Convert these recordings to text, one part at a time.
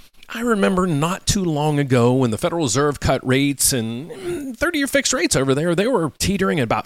I remember not too long ago when the Federal Reserve cut rates and 30-year fixed rates over there, they were teetering at about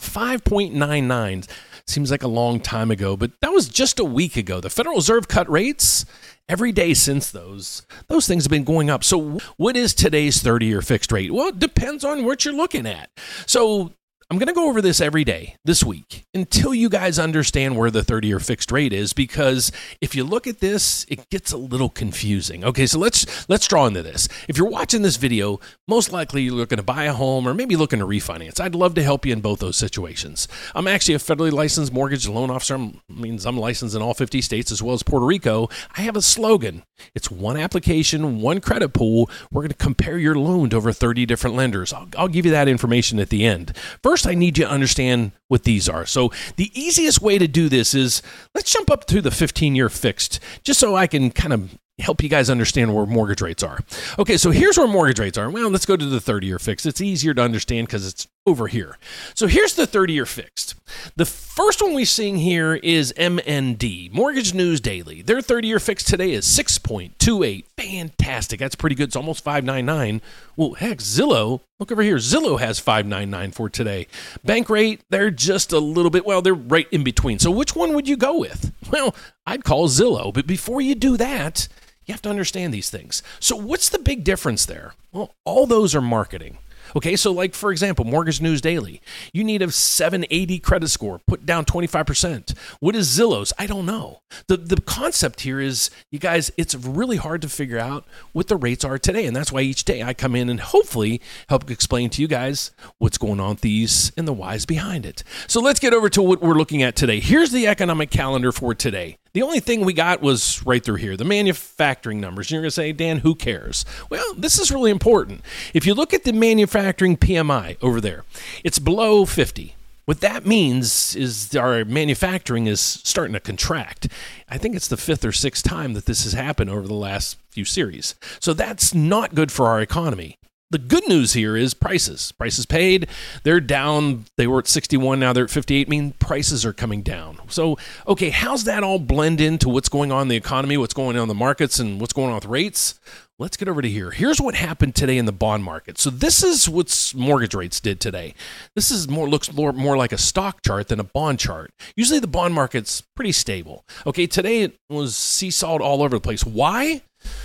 5.99. Seems like a long time ago, but that was just a week ago. The Federal Reserve cut rates every day since those things have been going up. So what is today's 30-year fixed rate? Well, it depends on what you're looking at. So I'm going to go over this every day this week until you guys understand where the 30-year fixed rate is, because if you look at this, it gets a little confusing. Okay, so let's draw into this. If you're watching this video, most likely you're looking to buy a home or maybe looking to refinance. I'd love to help you in both those situations. I'm actually a federally licensed mortgage loan officer. Means I'm licensed in all 50 states as well as Puerto Rico. I have a slogan. It's one application, one credit pool. We're going to compare your loan to over 30 different lenders. I'll give you that information at the end. First, I need you to understand what these are. So the easiest way to do this is let's jump up to the 15-year fixed, just so I can kind of help you guys understand where mortgage rates are. Okay, so here's where mortgage rates are. Well, let's go to the 30-year fixed. It's easier to understand because it's over here. So here's the 30-year fixed. The first one we're seeing here is MND, Mortgage News Daily. Their 30-year fixed today is 6.28. Fantastic. That's pretty good. It's almost 5.99. Well, heck, Zillow, look over here. Zillow has 5.99 for today. Bank rate, they're just a little bit, well, they're right in between. So which one would you go with? Well, I'd call Zillow, but before you do that, you have to understand these things. So what's the big difference there? Well, all those are marketing. Okay, so like, for example, Mortgage News Daily, you need a 780 credit score, put down 25%. What is Zillow's? I don't know. The concept here is, you guys, it's really hard to figure out what the rates are today, and that's why each day I come in and hopefully help explain to you guys what's going on with these and the whys behind it. So let's get over to what we're looking at today. Here's the economic calendar for today. The only thing we got was right through here, the manufacturing numbers. You're going to say, Dan, who cares? Well, this is really important. If you look at the manufacturing PMI over there, it's below 50. What that means is our manufacturing is starting to contract. I think it's the fifth or sixth time that this has happened over the last few series. So that's not good for our economy. The good news here is prices. Prices paid, they're down. They were at 61, now they're at 58. I mean, prices are coming down. So, okay, how's that all blend into what's going on in the economy, what's going on in the markets, and what's going on with rates? Let's get over to here. Here's what happened today in the bond market. So this is what mortgage rates did today. This is looks more like a stock chart than a bond chart. Usually the bond market's pretty stable. Okay, today it was seesawed all over the place. Why?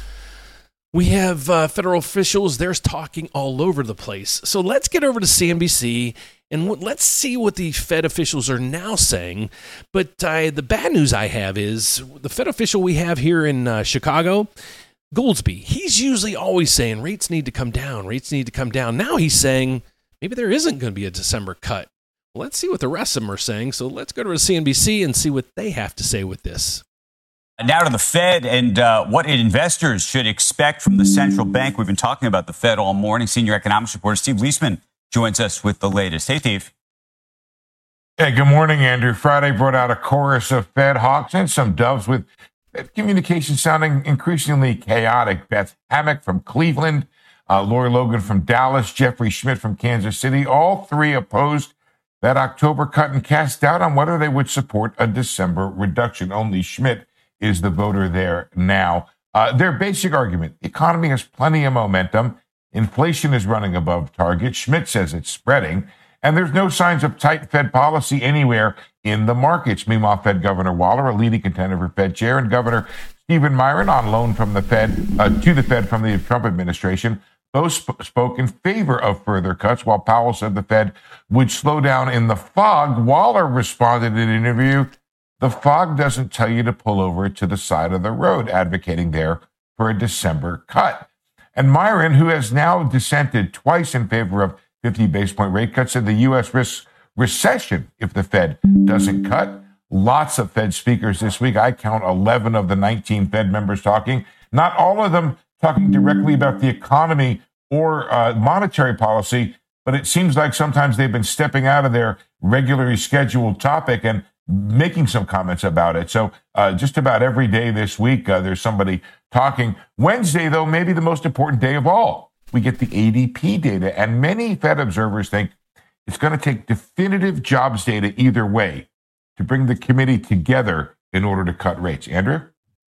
We have federal officials, they're talking all over the place. So let's get over to CNBC and let's see what the Fed officials are now saying. But the bad news I have is the Fed official we have here in Chicago, Goolsbee, he's usually always saying rates need to come down, rates need to come down. Now he's saying maybe there isn't going to be a December cut. Well, let's see what the rest of them are saying. So let's go to CNBC and see what they have to say with this. Now to the Fed and what investors should expect from the central bank. We've been talking about the Fed all morning. Senior economics reporter Steve Leisman joins us with the latest. Hey, Steve. Hey, good morning, Andrew. Friday brought out a chorus of Fed hawks and some doves with communication sounding increasingly chaotic. Beth Hammack from Cleveland, Lori Logan from Dallas, Jeffrey Schmidt from Kansas City. All three opposed that October cut and cast doubt on whether they would support a December reduction. Only Schmidt is the voter there now. Their basic argument, the economy has plenty of momentum. Inflation is running above target. Schmidt says it's spreading. And there's no signs of tight Fed policy anywhere in the markets. Meanwhile, Fed Governor Waller, a leading contender for Fed chair, and Governor Stephen Miron, on loan from the Fed to the Fed from the Trump administration, both spoke in favor of further cuts, while Powell said the Fed would slow down in the fog. Waller responded in an interview, "The fog doesn't tell you to pull over to the side of the road," advocating there for a December cut. And Miron, who has now dissented twice in favor of 50 base point rate cuts, said the U.S. risks recession if the Fed doesn't cut. Lots of Fed speakers this week. I count 11 of the 19 Fed members talking. Not all of them talking directly about the economy or monetary policy, but it seems like sometimes they've been stepping out of their regularly scheduled topic and making some comments about it. So just about every day this week, there's somebody talking. Wednesday, though, maybe the most important day of all. We get the ADP data, and many Fed observers think it's going to take definitive jobs data either way to bring the committee together in order to cut rates. Andrew?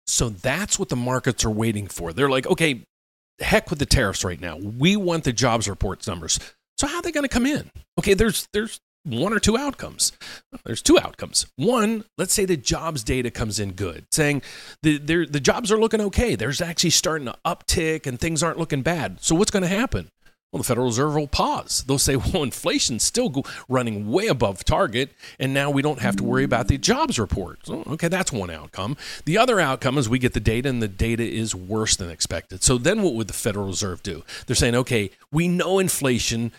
So that's what the markets are waiting for. They're like, okay, heck with the tariffs right now. We want the jobs reports numbers. So how are they going to come in? Okay, there's one or two outcomes. There's two outcomes. One, let's say the jobs data comes in good, saying the jobs are looking okay. There's actually starting to uptick and things aren't looking bad. So what's going to happen? Well, the Federal Reserve will pause. They'll say, well, inflation's still running way above target, and now we don't have to worry about the jobs report. So, okay, that's one outcome. The other outcome is we get the data, and the data is worse than expected. So then what would the Federal Reserve do? They're saying, okay, we know inflation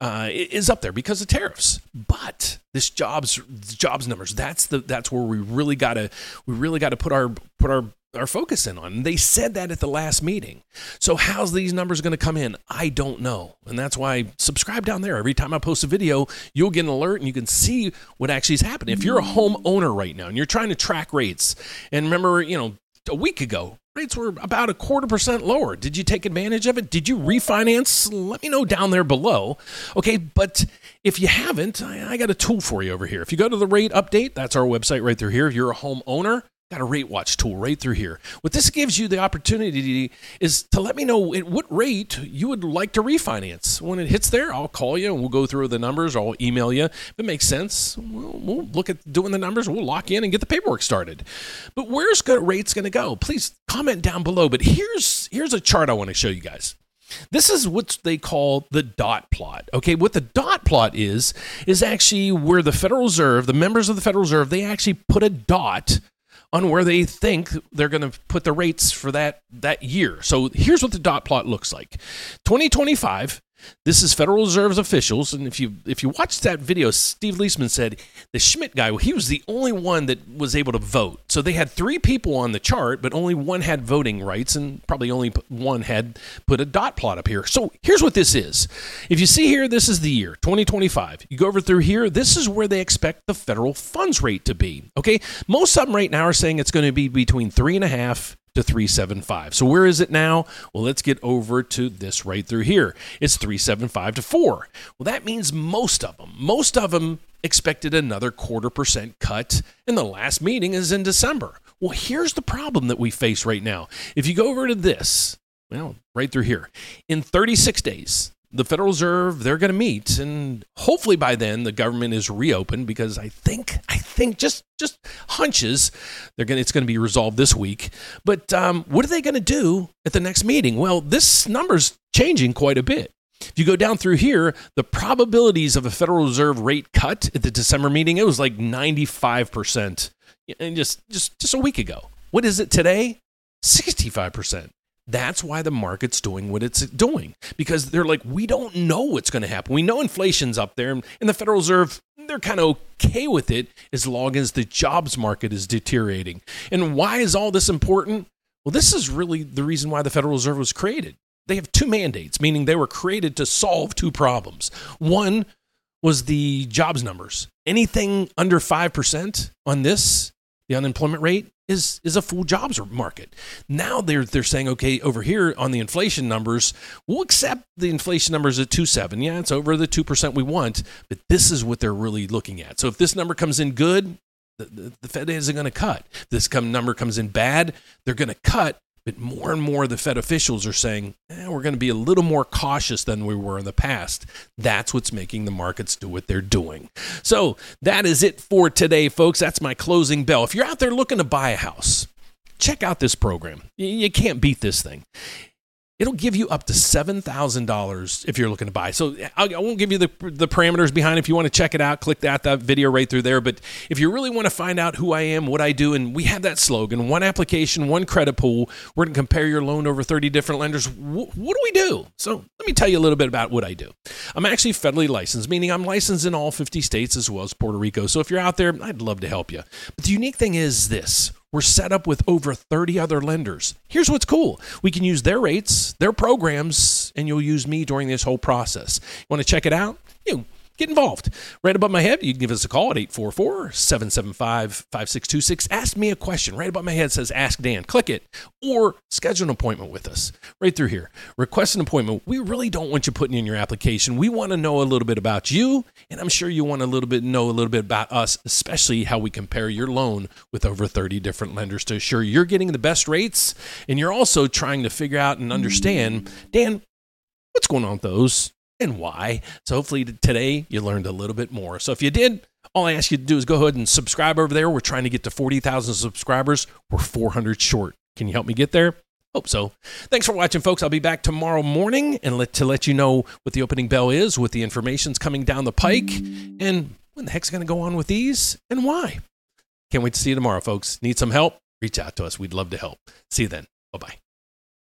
is up there because of tariffs, but this jobs numbers, that's where we really got to put our focus in on. And they said that at the last meeting. So how's these numbers going to come in? I don't know. And that's why subscribe down there. Every time I post a video, you'll get an alert and you can see what actually is happening. If you're a homeowner right now and you're trying to track rates, and remember, a week ago, rates were about 0.25% lower. Did you take advantage of it? Did you refinance? Let me know down there below. Okay, but if you haven't, I got a tool for you over here. If you go to the rate update, that's our website right through here. If you're a homeowner, got a rate watch tool right through here. What this gives you the opportunity is to let me know at what rate you would like to refinance. When it hits there, I'll call you and we'll go through the numbers. I'll email you. If it makes sense, we'll look at doing the numbers. We'll lock in and get the paperwork started. But where's rates going to go? Please comment down below. But here's a chart I want to show you guys. This is what they call the dot plot. Okay, what the dot plot is actually where the Federal Reserve, the members of the Federal Reserve, they actually put a dot on where they think they're going to put the rates for that year. So here's what the dot plot looks like. 2025, this is Federal Reserve's officials, and if you watched that video, Steve Leisman said the Schmidt guy, he was the only one that was able to vote. So they had three people on the chart, but only one had voting rights, and probably only one had put a dot plot up here. So here's what this is. If you see here, this is the year, 2025. You go over through here, this is where they expect the federal funds rate to be. Okay, most of them right now are saying it's going to be between 3.5 to 3.75. So where is it now? Well, let's get over to this right through here. It's 3.75 to 4. Well, that means most of them expected another 0.25% cut, and the last meeting is in December. Well, here's the problem that we face right now. If you go over to this, well, right through here, in 36 days, the Federal Reserve, they're going to meet, and hopefully by then the government is reopened, because I think just hunches it's going to be resolved this week. But what are they going to do at the next meeting? Well, this number's changing quite a bit. If you go down through here, the probabilities of a Federal Reserve rate cut at the December meeting, it was like 95%, and just a week ago. What is it today? 65%. That's why the market's doing what it's doing, because they're like, we don't know what's going to happen. We know inflation's up there, and the Federal Reserve, they're kind of okay with it as long as the jobs market is deteriorating. And why is all this important? Well, this is really the reason why the Federal Reserve was created. They have two mandates, meaning they were created to solve two problems. One was the jobs numbers. Anything under 5% on this, the unemployment rate, is a full jobs market. Now they're saying, okay, over here on the inflation numbers, we'll accept the inflation numbers at 2.7. Yeah, it's over the 2% we want, but this is what they're really looking at. So if this number comes in good, the Fed isn't going to cut. If this number comes in bad, they're going to cut. But more and more the Fed officials are saying, we're going to be a little more cautious than we were in the past. That's what's making the markets do what they're doing. So that is it for today, folks. That's my closing bell. If you're out there looking to buy a house, check out this program. You can't beat this thing. It'll give you up to $7,000 if you're looking to buy. So I won't give you the parameters behind. If you want to check it out, click that video right through there. But if you really want to find out who I am, what I do, and we have that slogan, one application, one credit pool, we're going to compare your loan to over 30 different lenders. What do we do? So let me tell you a little bit about what I do. I'm actually federally licensed, meaning I'm licensed in all 50 states as well as Puerto Rico. So if you're out there, I'd love to help you. But the unique thing is this. We're set up with over 30 other lenders. Here's what's cool. We can use their rates, their programs, and you'll use me during this whole process. You want to check it out? get involved. Right above my head, you can give us a call at 844-775-5626. Ask me a question. Right above my head says Ask Dan. Click it or schedule an appointment with us right through here. Request an appointment. We really don't want you putting in your application. We want to know a little bit about you, and I'm sure you want to know a little bit about us, especially how we compare your loan with over 30 different lenders to assure you're getting the best rates, and you're also trying to figure out and understand, Dan, what's going on with those and why. So hopefully today you learned a little bit more. So if you did, all I ask you to do is go ahead and subscribe over there. We're trying to get to 40,000 subscribers. We're 400 short. Can you help me get there? Hope so. Thanks for watching, folks. I'll be back tomorrow morning and let you know what the opening bell is, what the information's coming down the pike, and when the heck's going to go on with these and why. Can't wait to see you tomorrow, folks. Need some help? Reach out to us. We'd love to help. See you then. Bye-bye.